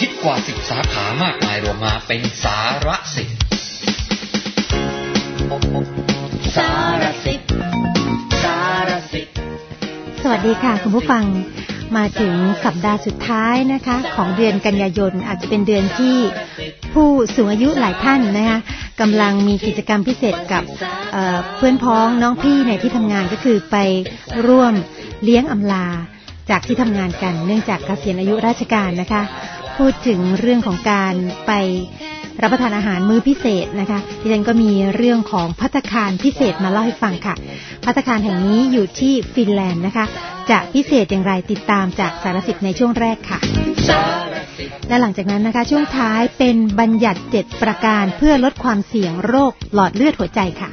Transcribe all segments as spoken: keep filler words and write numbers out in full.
คิดกว่าสิบสาขามากมายรวมมาเป็นสารสิทธิ์สารสิทธิ์สารสิทธิ์สวัสดีค่ะคุณผู้ฟังมาถึงสัปดาห์สุดท้ายนะคะของเดือนกันยายนอาจจะเป็นเดือนที่ผู้สูงอายุหลายท่านนะคะกำลังมีกิจกรรมพิเศษกับ เอ่อ เพื่อนพ้องน้องพี่ในที่ทำงานก็คือไปร่วมเลี้ยงอำลาจากที่ทำงานกันเนื่องจากเกษียณอายุราชการนะคะพูดถึงเรื่องของการไปรับประทานอาหารมื้อพิเศษนะคะดิฉันก็มีเรื่องของภัตตาคารพิเศษมาเล่าให้ฟังค่ะภัตตาคารแห่งนี้อยู่ที่ฟินแลนด์นะคะจะพิเศษอย่างไรติดตามจากสารสิทธิ์ในช่วงแรกค่ะและหลังจากนั้นนะคะช่วงท้ายเป็นบัญญัติเจ็ดประการเพื่อลดความเสี่ยงโรคหลอดเลือดหัวใจค่ะ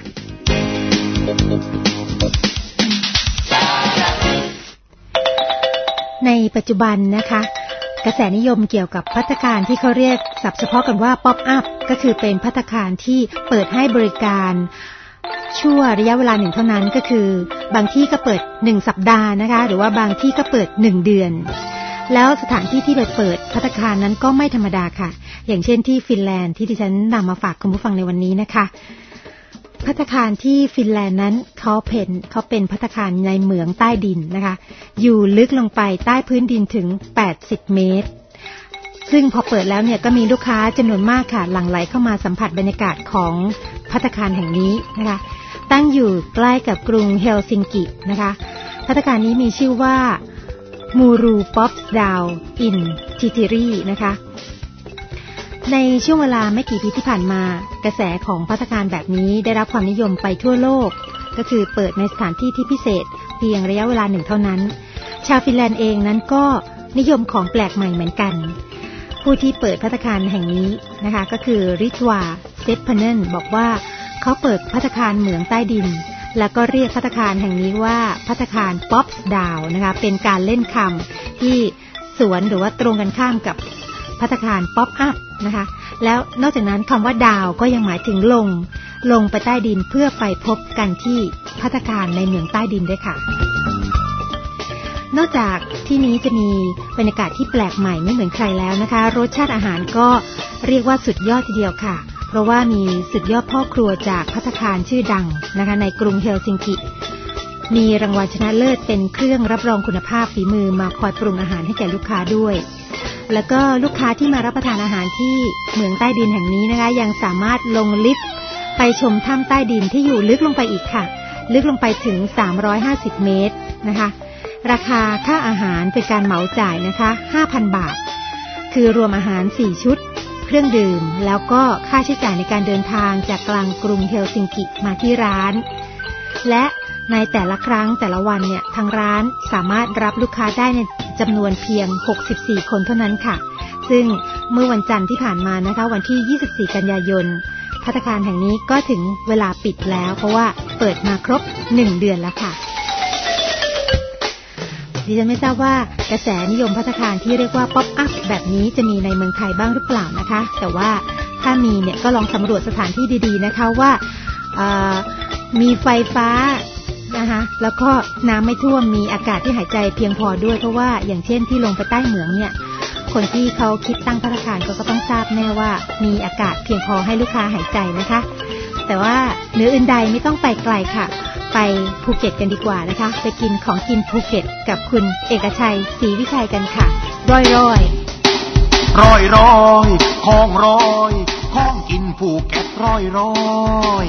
ในปัจจุบันนะคะกระแสนิยมเกี่ยวกับภัตตาคารที่เขาเรียกศัพท์เฉพาะกันว่าป๊อปอัพก็คือเป็นภัตตาคารที่เปิดให้บริการชั่วระยะเวลาหนึ่งเท่านั้นก็คือบางที่ก็เปิดหนึ่งสัปดาห์นะคะหรือว่าบางที่ก็เปิดหนึ่งเดือนแล้วสถานที่ที่ไปเปิดภัตตาคารนั้นก็ไม่ธรรมดาค่ะอย่างเช่นที่ฟินแลนด์ที่ดิฉันนำมาฝากคุณผู้ฟังในวันนี้นะคะภัตตาคารที่ฟินแลนด์นั้นเขาเป็นเขาเป็นภัตตาคารในเหมืองใต้ดินนะคะอยู่ลึกลงไปใต้พื้นดินถึงแปดสิบเมตรซึ่งพอเปิดแล้วเนี่ยก็มีลูกค้าจำนวนมากค่ะหลั่งไหลเข้ามาสัมผัสบรรยากาศของภัตตาคารแห่งนี้นะคะตั้งอยู่ใกล้กับกรุงเฮลซิงกินะคะภัตตาคารนี้มีชื่อว่ามูรูป๊อปดาวอินทิติรีนะคะในช่วงเวลาไม่กี่ปีที่ผ่านมากระแสของภัตตาคารแบบนี้ได้รับความนิยมไปทั่วโลกก็คือเปิดในสถานที่ที่พิเศษเพียงระยะเวลาหนึ่งเท่านั้นชาวฟินแลนด์เองนั้นก็นิยมของแปลกใหม่เหมือนกันผู้ที่เปิดภัตตาคารแห่งนี้นะคะก็คือริทวาเซตพเนนบอกว่าเขาเปิดภัตตาคารเหมืองใต้ดินแล้วก็เรียกภัตตาคารแห่งนี้ว่าภัตตาคารป๊อปดาวนะคะเป็นการเล่นคำที่สวนหรือว่าตรงกันข้ามกับภัตตาคารป๊อปอัพนะคะแล้วนอกจากนั้นคำว่าดาวก็ยังหมายถึงลงลงไปใต้ดินเพื่อไปพบกันที่ภัตตาคารในเหมืองใต้ดินด้วยค่ะนอกจากที่นี้จะมีบรรยากาศที่แปลกใหม่ไม่เหมือนใครแล้วนะคะรสชาติอาหารก็เรียกว่าสุดยอดทีเดียวค่ะเพราะว่ามีสุดยอดพ่อครัวจากภัตตาคารชื่อดังนะคะในกรุงเฮลซิงกิมีรางวัลชนะเลิศเป็นเครื่องรับรองคุณภาพฝีมือมาคอยปรุงอาหารให้แก่ลูกค้าด้วยแล้วก็ลูกค้าที่มารับประทานอาหารที่เหมืองใต้ดินแห่งนี้นะคะยังสามารถลงลิฟต์ไปชมถ้ำใต้ดินที่อยู่ลึกลงไปอีกค่ะลึกลงไปถึงสามร้อยห้าสิบเมตรนะคะราคาค่าอาหารเป็นการเหมาจ่ายนะคะ ห้าพัน บาทคือรวมอาหารสี่ชุดเครื่องดื่มแล้วก็ค่าใช้จ่ายในการเดินทางจากกลางกรุงเฮลซิงกิมาที่ร้านและในแต่ละครั้งแต่ละวันเนี่ยทางร้านสามารถรับลูกค้าได้ในจำนวนเพียงหกสิบสี่คนเท่านั้นค่ะซึ่งเมื่อวันจันทร์ที่ผ่านมานะคะวันที่ยี่สิบสี่กันยายนภัตตาคารแห่งนี้ก็ถึงเวลาปิดแล้วเพราะว่าเปิดมาครบหนึ่งเดือนแล้วค่ะดิฉันไม่ทราบว่ากระแสนิยมภัตตาคารที่เรียกว่าป๊อปอัพแบบนี้จะมีในเมืองไทยบ้างหรือเปล่านะคะแต่ว่าถ้ามีเนี่ยก็ลองสำรวจสถานที่ดีๆนะคะว่ามีไฟฟ้านะคะแล้วก็น้ำไม่ท่วมมีอากาศที่หายใจเพียงพอด้วยเพราะว่าอย่างเช่นที่ลงไปใต้เหมืองเนี่ยคนที่เขาคิดตั้งภัตตาคารก็ก็ต้องทราบแน่ว่ามีอากาศเพียงพอให้ลูกค้าหายใจนะคะแต่ว่าเหนืออื่นใดไม่ต้องไปไกลค่ะไปภูเก็ตกันดีกว่านะคะไปกินของกินภูเก็ตกับคุณเอกชัยศรีวิชัยกันค่ะร้อยร้อยร้อยร้อยของร้อยของกินภูเก็ตร้อยร้อย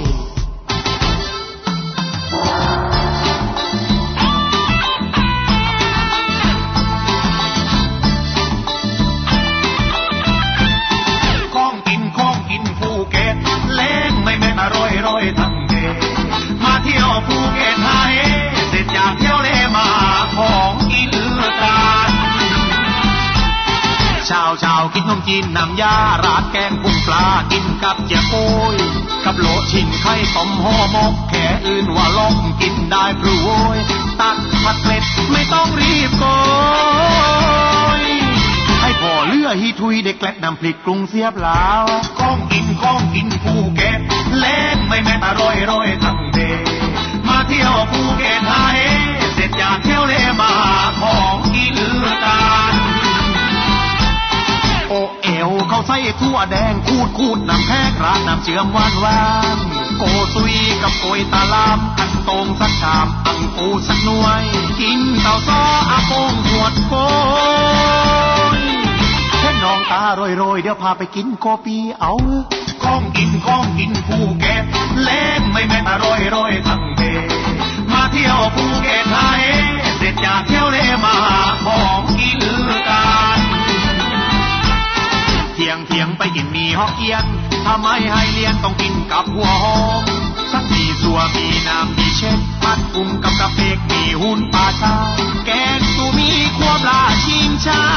ของกินของกินภูเก็ตเล่นไม่แม่นอร่อยร้อยทั้งเกมาเที่ยวภูเก็ตไทยเสร็จจากเที่ยวเลมาของกินเลือดร้านชาวชาวกินนมจีนน้ำยาราดแกงกุ้งปลากินกับเจียวโป้ยกับโหลชิงไข่ต้มห่อหมกแค่อื่นว่าลองกินได้ปรุยตักผัดเกล็ดไม่ต้องรีบโกยให้พอเลือฮีทุยเด็กแกล็ดนำพริกกรุงเสียบลาวของกินของกินภูเก็ตเล่นไม่แม่นอร่อยร้อยทั้งเดมาเที่ยวภูเก็ตไทยเสร็จจากเที่ยวเลมาของกินเลือดร้านโอ้ทั่วแดงคูดคูดน้ำแพ้กระน้ำเชื่อมหวานหวานโกซุยกับโกยตาลามอันตรงสักชามอังปูสักหน่วยกินเต่าซ้ออาโปงหวดโกยแค่น้องตาโรยโรยเดี๋ยวพาไปกินโกปีเอาของกินของกินภูเก็ตเล่นไม่แม่นอร่อยโรยทั้งเบมาเที่ยวภูเก็ตไทยเสร็จจากเที่ยวเลมาของกินกันเที่ยงเที่ยงไปกินมีฮอกเกี้ยนทำไมให้เลี้ยงต้องกินกับหัวหอมสักมีสัวมีน้ำมีเช็ดผัดกุ้งกับกะเปกมีหุ่นปลาชาแกงตูมีควบลาชิงชา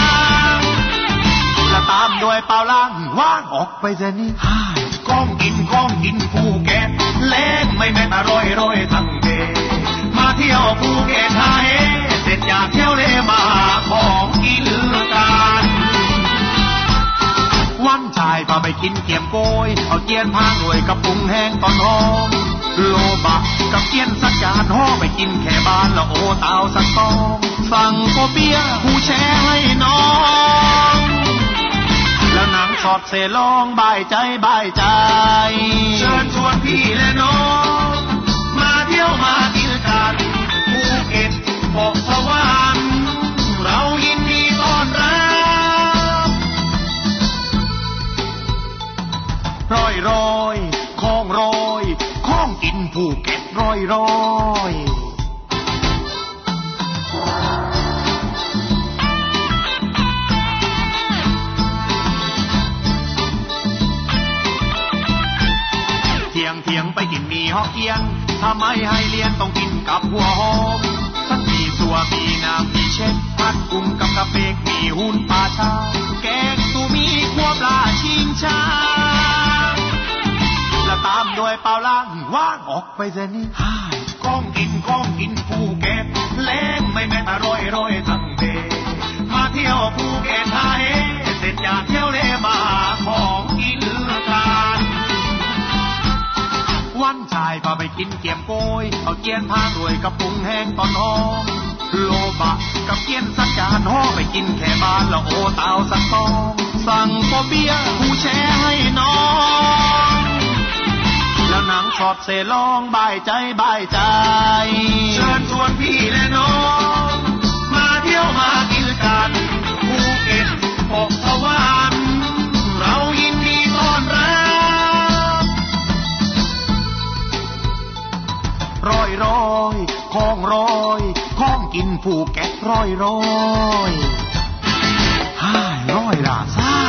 และตามด้วยเปล่าล่างว่างออกไปเจนี่ก้องกินก้องกินภูเก็ตเล่นไม่แม่นอร่อยร่อยทั้งเดมาเที่ยวภูเก็ตไทยเสร็จจากเที่ยวเลมาของกินกันวันชายพาไปกินเกี๊ยมโกยเอาเกี๊ยนพางรวยกับปุงแห้งตอนหอมโลบะกับเกี๊ยนสักจานห่อไปกินแค่บ้านละโอเตาสักซองสั่งโกเปียผู้แช่ให้น้องแล้วหนังสอดเสลองบายใจบายใจเชิญชวนพี่และน้องมาเที่ยวมากินกันภูเก็ตเกาะสวรรค์เรายินดีต้อนรับร้อยร้อยของร้อยของกินภูเก็ตร้อยร้อยเที่ยงเที่ยงไปกินมีฮอกเกี้ยนถ้าไม่ให้เลี้ยงต้องกินกับหัวหอมสักมีสัวมีน้ำมีเช็ดผัดกุ้งกับกะเปกมีหุ่นปลาชาแกงตูมีควบลาชิงชาและตามด้วยเปล่าล่างว่างออกไปเจนี่ก้องกินก้องกินภูเก็ตเล่นไม่แม่นอร่อยร่อยทั้งเดมาเที่ยวภูเก็ตไทยเสร็จจากเที่ยวเลมาของกินกันวันชายพาไปกินเกี๊ยมโกยเอาเกี๊ยนพางรวยกับปุงแห้งตอนหอมโลบะกับเกี๊ยนสักจานห่อไปกินแค่บ้านละโอเตาสักซองสั่งโกเปียผู้แช่ให้น้องแล้วหนังสอดเสลองบายใจบายใจเชิญชวนพี่และน้องมาเที่ยวมากินกันภูเก็ตเกาะสวรรค์เรายินดีต้อนรับร้อยร้อยของร้อยของกินภูเก็ตร้อยร้อยห้าร้อยลาซ่า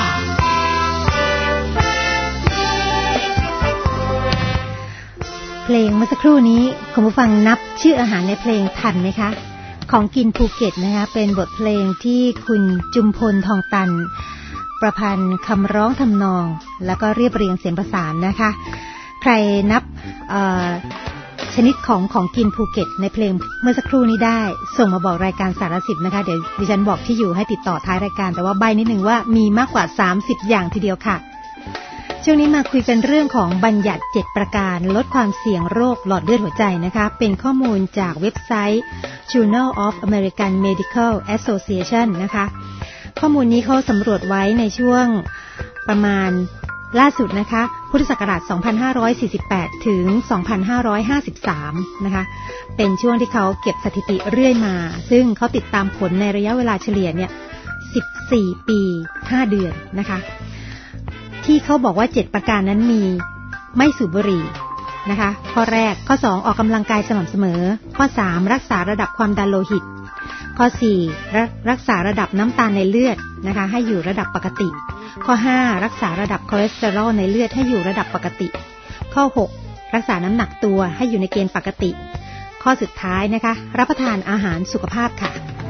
เพลงเมื่อสักครู่นี้คุณผู้ฟังนับชื่ออาหารในเพลงทันไหมคะของกินภูเก็ตนะคะเป็นบทเพลงที่คุณจุมพลทองตันประพันธ์คำร้องทำนองแล้วก็เรียบเรียงเสียงประสานนะคะใครนับชนิดของของกินภูเก็ตในเพลงเมื่อสักครู่นี้ได้ส่งมาบอกรายการสารสิบนะคะเดี๋ยวดิฉันบอกที่อยู่ให้ติดต่อท้ายรายการแต่ว่าใบนิดนึงว่ามีมากกว่าสามสิบอย่างทีเดียวค่ะช่วงนี้มาคุยกันเรื่องของบัญญัติเจ็ดประการลดความเสี่ยงโรคหลอดเลือดหัวใจนะคะเป็นข้อมูลจากเว็บไซต์ Journal of American Medical Association นะคะข้อมูลนี้เขาสำรวจไว้ในช่วงประมาณล่าสุดนะคะพุทธศักราชสองพันห้าร้อยสี่สิบแปดถึงสองพันห้าร้อยห้าสิบสามนะคะเป็นช่วงที่เขาเก็บสถิติเรื่อยมาซึ่งเขาติดตามผลในระยะเวลาเฉลี่ยเนี่ยสิบสี่ปีห้าเดือนนะคะที่เขาบอกว่าเจ็ดประการนั้นมีไม่สูบบุหรี่นะคะข้อแรกข้อสองออกกำลังกายสม่ำเสมอข้อสามรักษาระดับความดันโลหิตข้อสี่รักษาระดับน้ำตาลในเลือดนะคะให้อยู่ระดับปกติข้อห้ารักษาระดับคอเลสเตอรอลในเลือดให้อยู่ระดับปกติข้อหกรักษาน้ำหนักตัวให้อยู่ในเกณฑ์ปกติข้อสุดท้ายนะคะรับประทานอาหารสุขภาพค่ะ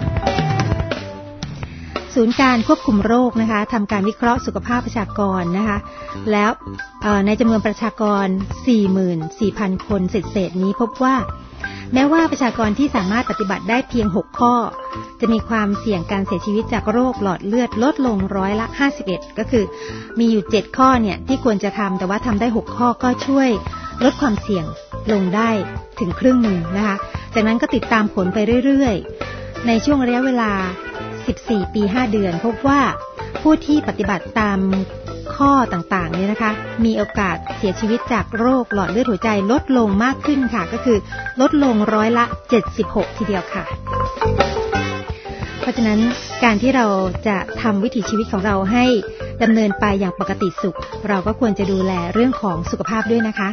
ศูนย์การควบคุมโรคนะคะทำการวิเคราะห์สุขภาพประชากรนะคะแล้วในจำนวนประชากร สี่หมื่นสี่พัน คนเศษๆนี้พบว่าแม้ว่าประชากรที่สามารถปฏิบัติได้เพียงหกข้อจะมีความเสี่ยงการเสียชีวิตจากโรคหลอดเลือดลดลงร้อยละห้าสิบเอ็ดก็คือมีอยู่เจ็ดข้อเนี่ยที่ควรจะทำแต่ว่าทำได้หกข้อก็ช่วยลดความเสี่ยงลงได้ถึงครึ่งหนึ่งนะคะจากนั้นก็ติดตามผลไปเรื่อยๆในช่วงระยะเวลาสิบสี่ปีห้าเดือนพบว่าผู้ที่ปฏิบัติตามข้อต่างๆเนี่ยนะคะมีโอกาสเสียชีวิตจากโรคหลอดเลือดหัวใจลดลงมากขึ้นค่ะก็คือลดลงร้อยละเจ็ดสิบหกทีเดียวค่ะเพราะฉะนั้นการที่เราจะทำวิถีชีวิตของเราให้ดำเนินไปอย่างปกติสุขเราก็ควรจะดูแลเรื่องของสุขภาพด้วยนะคะ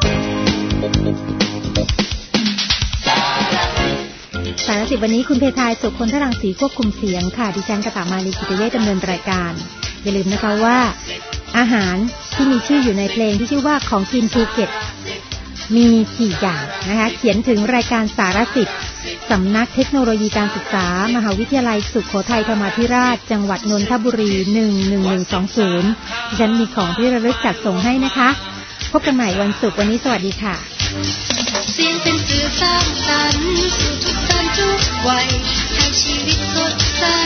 สารสิบวันนี้คุณเพทายสุขคนทรังสีควบคุมเสียงค่ะดิฉันกตมาลีกิตเวชดำเนินรายการอย่าลืมนะคะว่าอาหารที่มีชื่ออยู่ในเพลงที่ชื่อว่าของกินภูเก็ตมีกี่อย่างนะคะเขียนถึงรายการสารสิบสำนักเทคโนโลยีการศึกษามหาวิทยาลัยสุโขทัยธรรมาธิราชจังหวัดนนทบุรีหนึ่งหนึ่งหนึ่งสองศูนย์ดิฉันมีของที่ระลึกจัดส่งให้นะคะพบกันใหม่วันศุกร์วันนี้สวัสดีค่ะเสียงเป็นสื่อสร้างสรรค์สู่ทุกการทุกวัยให้ชีวิตสดใส